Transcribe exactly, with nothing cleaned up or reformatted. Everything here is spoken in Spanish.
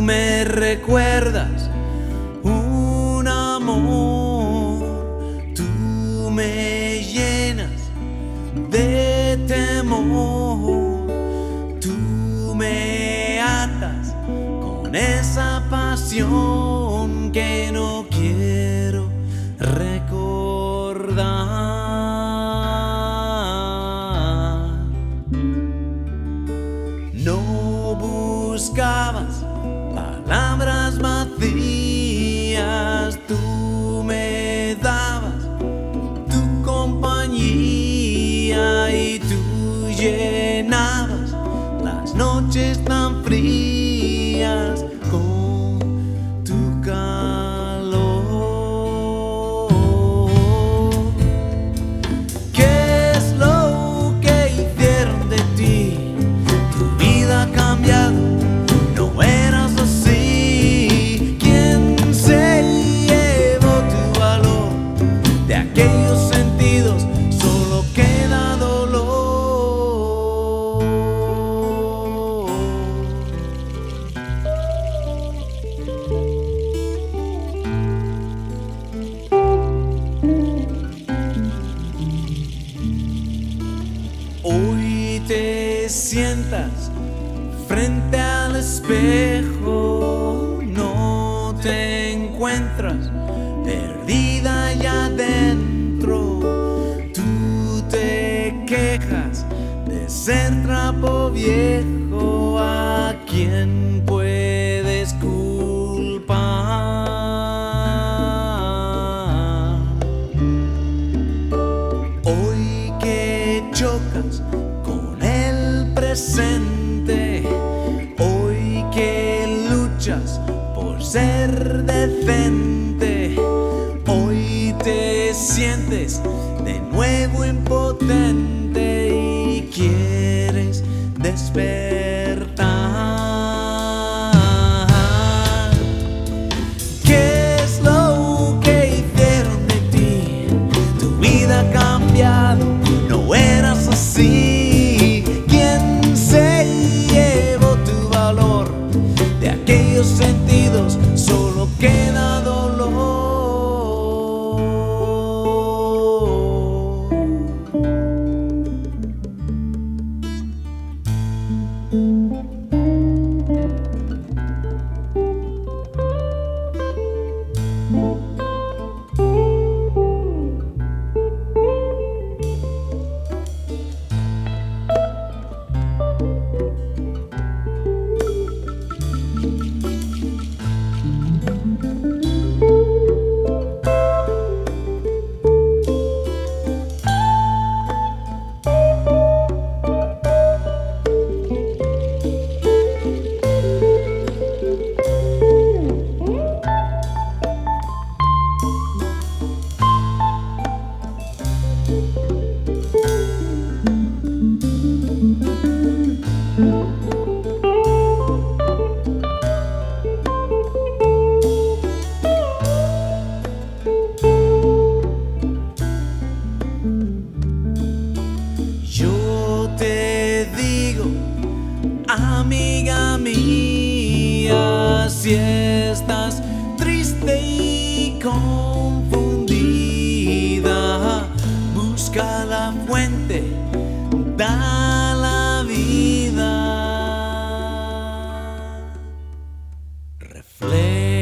me recuerdas un amor, tú me llenas de temor, tú me atas con esa pasión que no quiero recordar. No buscabas palabras vacías, tú me dabas tu compañía y tú llenabas las noches tan frías con tu calor. ¿Qué es lo que hicieron de ti? Tu vida ha cambiado, no eras así. ¿Quién se llevó tu valor? De aquellos sentidos solo queda dolor. Hoy te sientas frente al espejo, no te encuentras perdida allá adentro. Tú te quejas de ser trapo viejo, ¿a quién puedes culpar? Hoy que chocas con el presente, hoy que luchas por ser decente, hoy te sientes de nuevo impotente y quieres despertar. ¿Qué es lo que hicieron de ti? Tu vida ha cambiado, no eras así. ¿Quién se llevó tu valor? De aquellos sentidos solo queda dolor. Yo te digo, amiga mía, si estás triste y confundida, busca la fuente, da la vida. Refleja